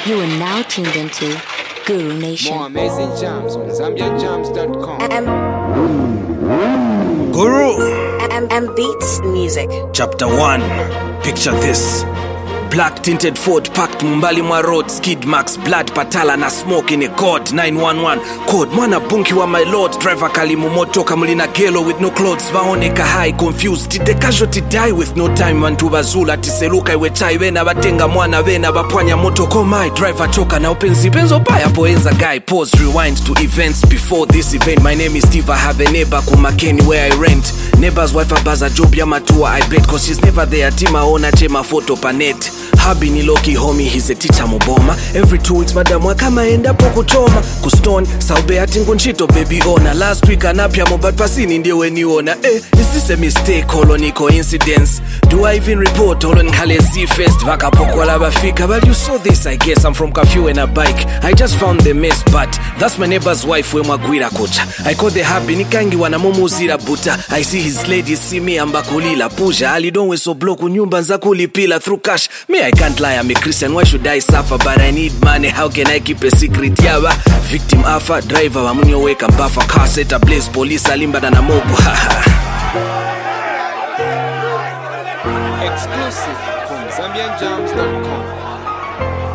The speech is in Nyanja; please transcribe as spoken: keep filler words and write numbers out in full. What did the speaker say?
You are now tuned into Guru Nation. More amazing jams on Zambian Jams dot com. M- Guru. M- M- Beats Music. Chapter one. Picture this. Black tinted Ford packed Mumbali Mwa Road. Skid marks, blood, patala na smoke in a god. nine one one code. Mwana bunki wa my lord. Driver kalimu moto kamulina gelo with no clothes. Vaoneka high confused. Did the casualty die with no time? Wantuba zula tiseluka iwe chai. Wena batenga mwana wena bapwanya moto komai. Driver choka na upenzi benzo baya poenza guy. Pause rewind to events before this event. My name is Steve. I have a neighbor kumakeni where I rent. Neighbor's wife abaza job ya matua I bet cause she's never there. Tima ona chema photo panet. Habi ni Loki homie, he's a teacher muboma. Every two weeks madam wakama enda poku choma. Kuston, saube atingu nchito baby ona. Last week anapya mobat pasini ndiye weni ona. Eh, is this a mistake or any coincidence? Do I even report all on Kalezi Fest? Vaka poko laba fika. But you saw this I guess, I'm from Kafue in a bike. I just found the mess but that's my neighbor's wife we mwagwira kocha. I call the habi nikangi wana mumuzira buta. I see his lady see me ambakulila pusha. Alidonwe so bloku nyumba nza kulipila through cash. Me I can't lie, I'm a Christian, why should I suffer? But I need money, how can I keep a secret? Yaba, victim alpha, driver, wamunyo weka buffer. Car set ablaze, police alimba na mobu. Exclusive from Zambian Jams dot com.